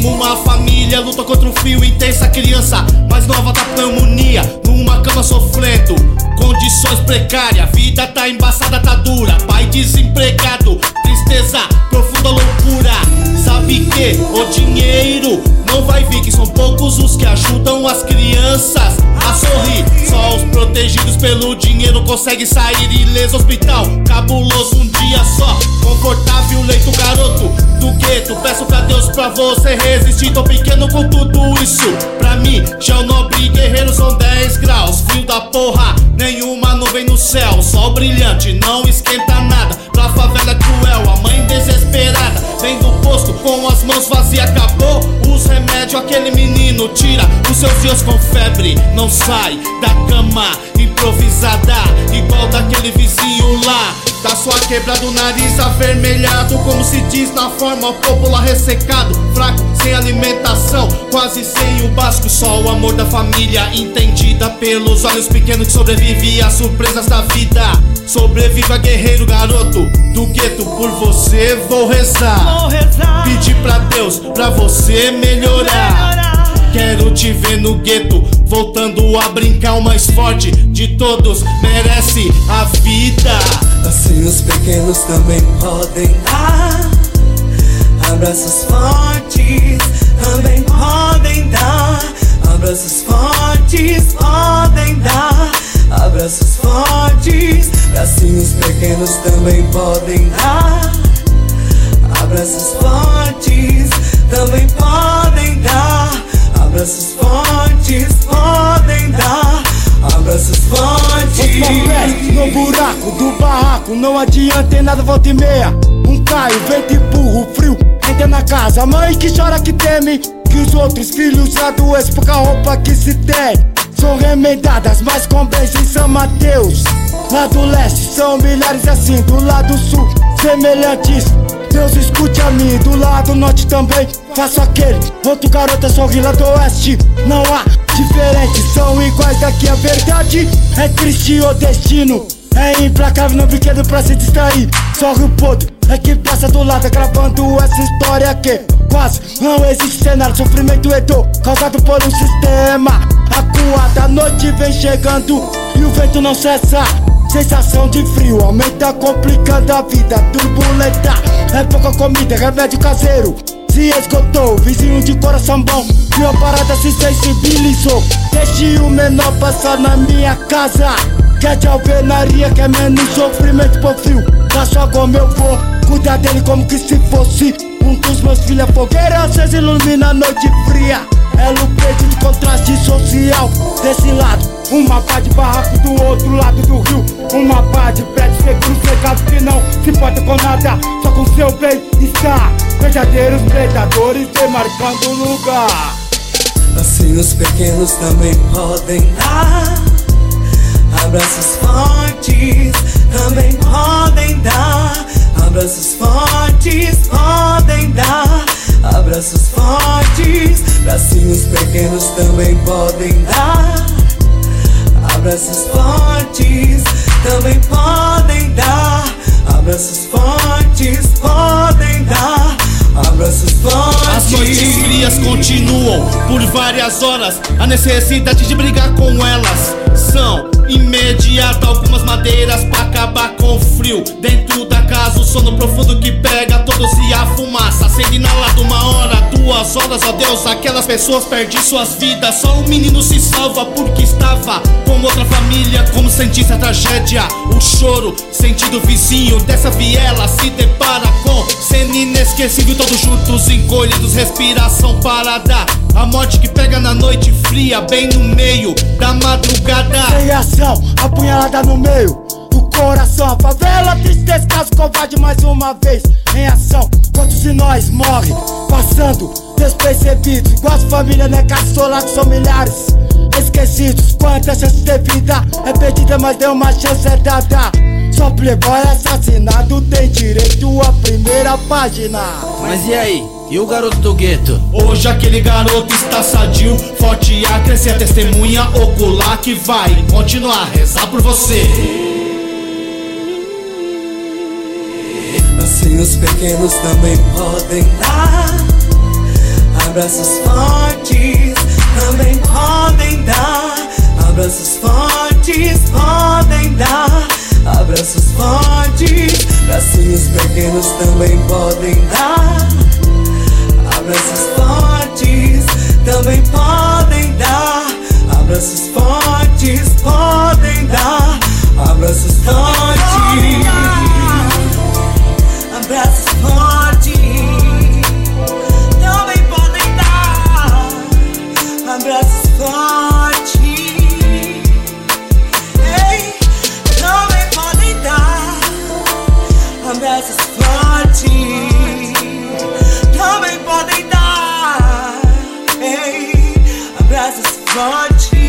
Uma família luta contra um frio intensa, criança mais nova da pneumonia, numa cama sofrendo, condições precárias, vida tá embaçada, tá dura. Pai desempregado, tristeza, profunda loucura. Sabe que o dinheiro não vai vir, que são poucos os que ajudam as crianças a sorrir. Só os protegidos pelo dinheiro conseguem sair ileso. Hospital cabuloso, um dia só, confortável leito. Garoto do gueto, peço pra Deus pra você resistir. Tô pequeno com tudo isso, pra mim já o nobre guerreiro. São 10 graus, frio da porra, nenhuma nuvem no céu. Sol brilhante, não esquenta nada. Pra favela cruel, a mãe desesperada vem do posto com as mãos vazias. Acabou os remédios, aquele menino tira os seus dias com febre. Não sai da cama improvisada, igual daquele vizinho lá da sua quebrada. O nariz avermelhado, como se diz na forma popular, ressecado, fraco, sem alimentação, quase sem o básico. Só o amor da família, entendida pelos olhos pequenos, que sobrevive às surpresas da vida. Sobreviva, guerreiro, garoto do gueto, por você vou rezar. Pedir pra Deus, pra você melhorar. Quero te ver no gueto, voltando a brincar. O mais forte de todos merece a vida. Assim os pequenos também podem dar abraços fortes, também podem dar abraços fortes, podem dar abraços fortes. Assim os pequenos também podem dar abraços fortes, também podem dar abraços fortes, podem dar abraços fortes. No buraco do barraco, não adianta em nada, volta e meia. Um caio, vento e burro, frio, entra na casa. Mãe que chora, que teme que os outros filhos adoecem por causa da roupa que se tem. São remendadas, mas com bênção em São Mateus. Lá do leste são milhares assim, do lado sul semelhantes. Deus escute a mim, do lado norte também faço aquele outro garoto sorri. Lá do oeste não há diferente, são iguais. Daqui a verdade é triste o destino, é implacável, não brinquedo pra se distrair. Sorri o podre é que passa do lado, gravando essa história que quase não existe cenário. Sofrimento e dor causado por um sistema acuado. A noite vem chegando e o vento não cessa. Sensação de frio aumenta, complicando a vida. Turbulenta, é pouca comida, remédio caseiro se esgotou. Vizinho de coração bom, minha parada se sensibilizou. Deixe o menor passar na minha casa. Quer de alvenaria, quer menos sofrimento por frio. Da sua goma eu vou cuidar dele como que se fosse um dos meus filhos. A fogueira acesa ilumina a noite fria. É lupeto de contraste social. Desse lado, uma pá de barraco, do outro lado do rio. Uma pá de prédio seguro, cercado que não se importa com nada, só com seu bem-estar. Verdadeiros predadores demarcando o lugar. Assim os pequenos também podem dar abraços fortes, também podem dar abraços fortes, podem dar abraços fortes. Assim os pequenos também podem dar abraços fortes, também podem dar abraços fortes, podem dar abraços fortes. As noites frias continuam por várias horas. A necessidade de brigar com elas são imediata. Algumas madeiras pra acabar com o frio. Dentro da casa o sono profundo que pega todos e a fumaça acende inalado. 1 hora, 2 horas, ó Deus, aquelas pessoas perdem suas vidas. Só um menino se salva porque estava com outra família. Como sentisse a tragédia, o choro, sentido vizinho dessa viela se depara com cena inesquecível. Todos juntos, encolhidos, respiração parada. A morte que pega na noite fria, bem no meio da madrugada. Sem ação, apunhalada no meio do coração. A favela, tristeza, caso covarde mais uma vez em ação. Quantos de nós morrem, passando despercebidos, igual as famílias, né, caçolados são milhares esquecidos. Quantas chances de vida é perdida, mas deu uma chance é dada. Só playboy assassinado tem direito à primeira página. Mas e aí? E o garoto do gueto? Hoje aquele garoto está sadio, forte a crescer, a testemunha ocular que vai continuar a rezar por você. Assim os pequenos também podem dar Abraços fortes também podem dar. Abraços fortes podem dar. Abraços fortes, bracinhos pequenos também podem dar. Abraços fortes também podem dar. Abraços fortes podem dar. Abraços fortes. Abraços fortes também podem dar. Abraços fortes, ei, também podem dar. Abraços fortes também podem dar. Ei, abraços fortes.